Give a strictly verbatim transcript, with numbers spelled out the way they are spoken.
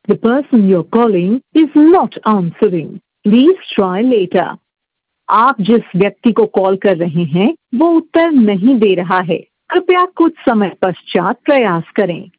The person you're calling is not answering. Please try later. आप जिस व्यक्ति को कॉल कर रहे हैं वो उत्तर नहीं दे रहा है। कृपया कुछ समय पश्चात प्रयास करें।